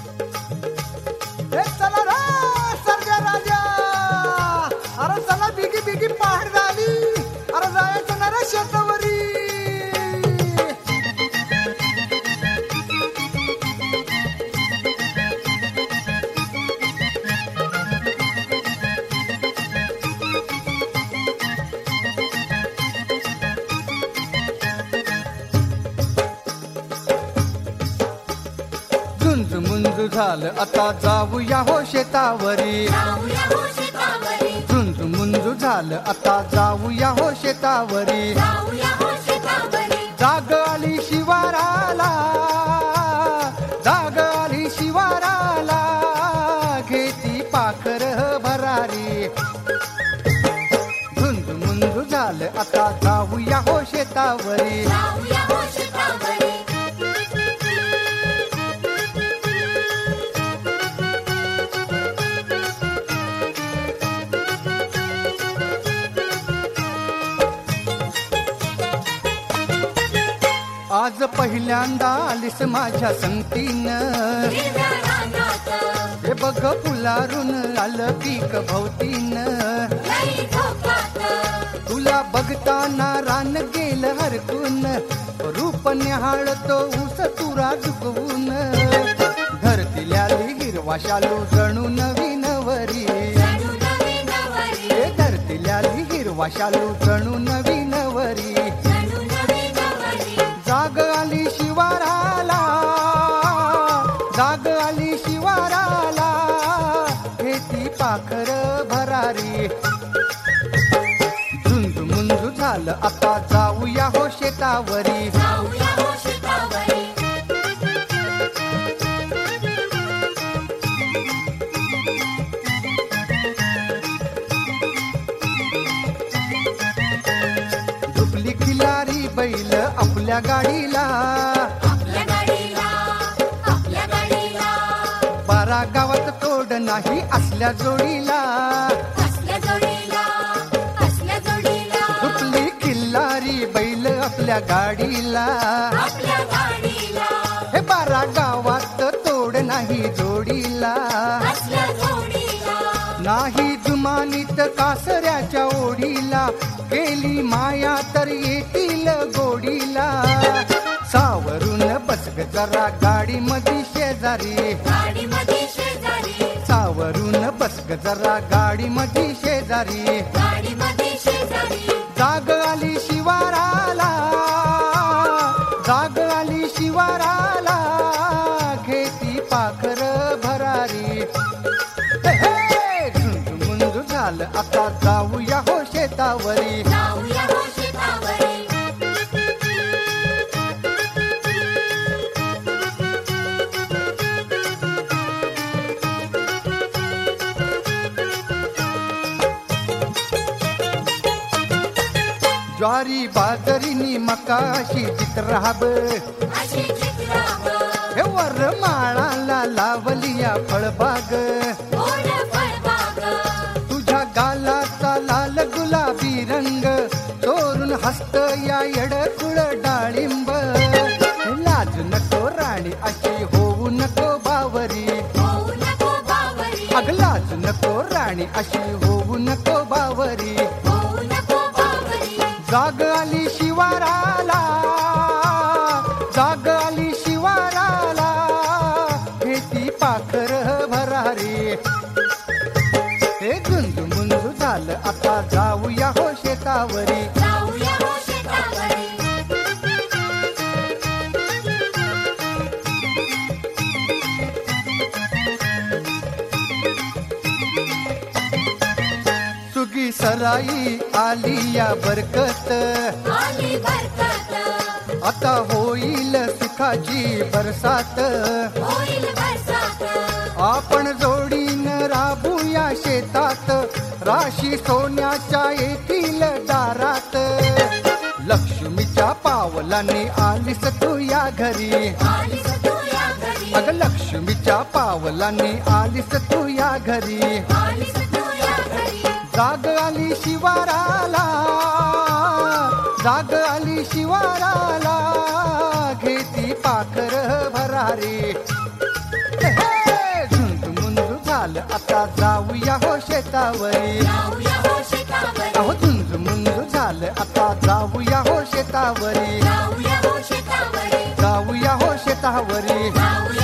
हे चला रे सर्जा राजा, अरे चला बिगी बिगी पहाड झाली, अरे जायचं ना रे शेतावरी. झुंज मुंज झालं आता जाऊया हो शेतावरी, झुंज मुंज झालं आता जाऊया हो शेतावरी. जाग आली शिवाराला, जाग आली शिवाराला, घेती पाखर भरारी. झुंज मुंज झालं आता जाऊया हो शेतावरी. आज पहिल्यांदा आलीस माझ्या संगतीनं, हे बघ फुलारून आलं पीक भोवतीनं. तुला बघताना रान गेलं हरकून, रूप न्याहाळतो ऊस तुरा झुकवून. धरतील्याली हिरवा शालू जणू नवीन वरी, हे धरतील्याली हिरवा शालू जणू नवीन वरी. जाग आली शिवाराला, जाग आली शिवाराला, घेती पाखर भरारी. झुंज मुंज झालं आता जाऊया हो शेतावरी. झुपली खिलारी बैल आपल्या गाडीला, बारा गावात तोड नाही असल्या जोडीला. झुपली खिल्लारी बैल आपल्या गाडीला, हे बारा गावात तोड नाही जोडीला. नाही जुमानीत कासऱ्याच्या ओढीला, गेली माया तर येतील गोडीला. सावरून बसग जरा गाडी मधी शेजारी, सावरून बसग जरा गाडी मधी शेजारी. जाग आली शिवाराला, जाग आली शिवाराला, घेती पाखर भरारी. झुंज मुंज झालं आता जाऊया हो शेतावरी. ज्वारी बाजरीनी मका अशी चित्राब, हे वर माळाला लावलिया फळबाग. तुझ्या गालाचा लाल गुलाबी रंग, चोरून हस्त या येडकुळ डाळिंब. लाज नको राणी अशी होऊ नको बावरी, अग लाज नको राणी अशी होऊ नको बावरी. जाग आली शिवाराला, जाग आली शिवाराला, घेती पाखर भरारी. हे गुंज मुंज झालं आता जाऊया हो शेतावरी. सुगी सराई आली या बरकत, आता होईल सुखाची बरसात. आपण जोडीनं राबूया शेतात, राशी सोन्याच्या येतील दारात. लक्ष्मीच्या पावलाने आलीस तू या घरी, अग लक्ष्मीच्या पावलाने आलीस तू या घरी. जाग आली शिवाराला, जाग आली शिवाराला, घेती पाखर भरारी. चला जाऊया हो शेतावरी. जाऊया हो शेतावरी. अहो झुंज मुंज झालं आता जाऊया हो शेतावरी. जाऊया हो शेतावरी. जाऊया हो शेतावरी. जाऊया